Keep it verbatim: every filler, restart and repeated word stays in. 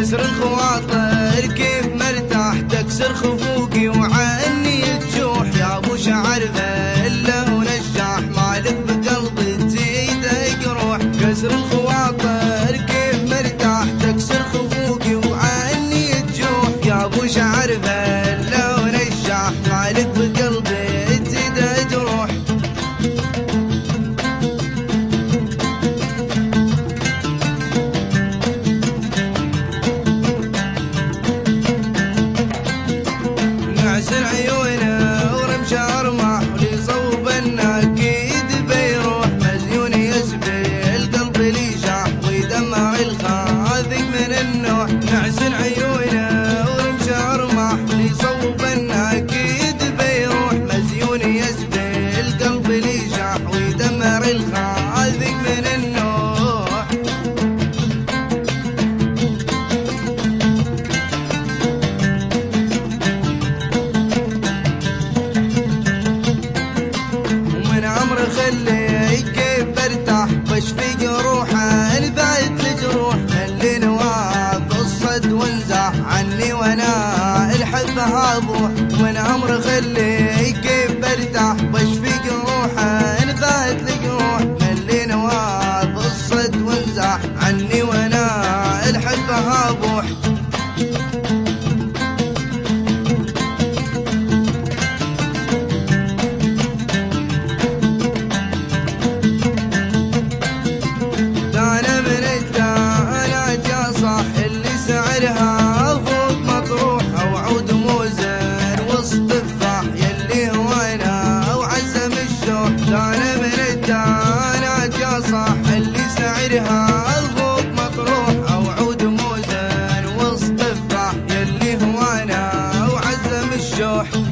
كسر الخواطر كيف مرتاح تكسر خفوقي وعني تجوح يا ابو شعر ذله ونجاح مالك بقلبي تزيد جروح. كسر الخواطر كيف مرتاح تكسر خفوقي وعني تجوح يا ابو شعر ذله ونجاح مالك بقلبي تزيد جروح. نعسر عيونه ورمش ارمح ولي صوب الناكيد بيروح مزيون يسبي القلب لي شاح ويدمع الخاذق من النوح. نعسر عيونه ورمش ارمح ولي صوب الناكيد بيروح مزيون يسبي القلب لي شاح ويدمع الخاذق من النوح. خلي كيف برتاح بشفي جروحه البعد الجروح خلي نواب الصد وانزاح عني وانا الحبه اضوح. من عمر خلي كيف برتاح بشفي جروحه البعد الجروح خلي نواب الصد وانزاح عني وانا الحبه اضوح. سعرها فوق مطروح او عود موزن وسط الضح يلي هوانا او عزم الشوح. دانا من الدانات يا صاح اللي سعرها فوق مطروح او عود موزن وسط الضح يلي هوانا او عزم الشوح.